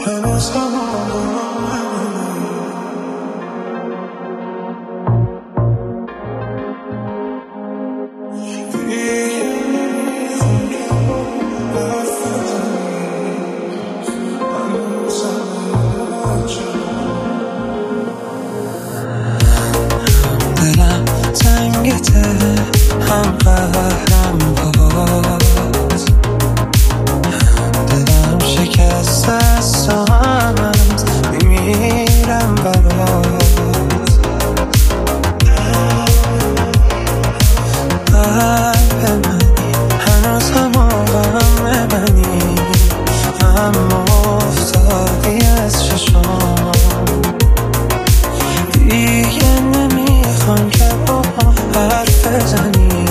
دلم تنگته هم قهرم باز، دلم شکست است و همت میمیرم برات. قلب منی هنوز هم آقام منی، اما افتادی از چشام. دیگه نمیخوام که با حرف بزنی،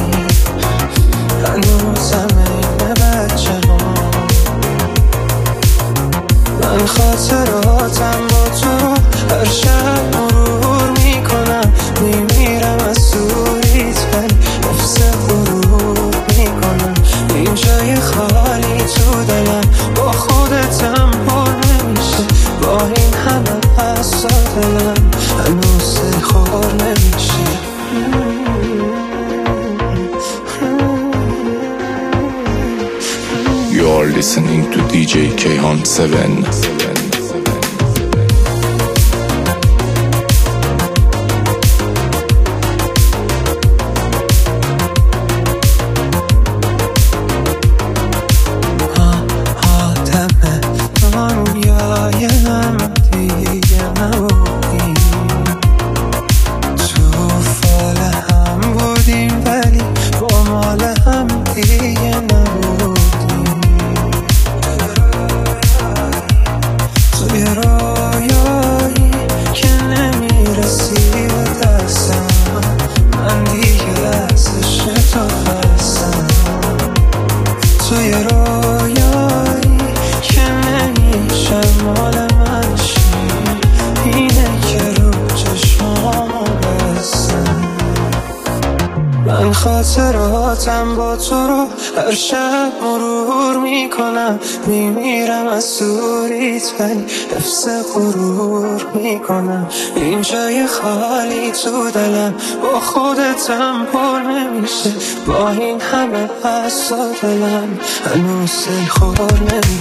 هنوزم این بچه ها. من خاطراتم با تو هر شب مرور میکنم، میمیرم از دوریت ولی حفظ غرور میکنم. این جای خالی تو دلم با خودتم پر نمیشه، با این همه حسا دلم هنوز خور نمیشه. You are listening to DJ Kayhan 7. توی رویایی که نمیشه مال من شی، اینه که رو چشمامو بستم. من خاطراتم با تو رو هر شب مرور میکنم، میمیرم از دوریت ولی حفظ غرور میکنم. این جای خالی تو دلم با خودتم پر نمیشه، با این همه حسا دلم هنوز خور نمیشه.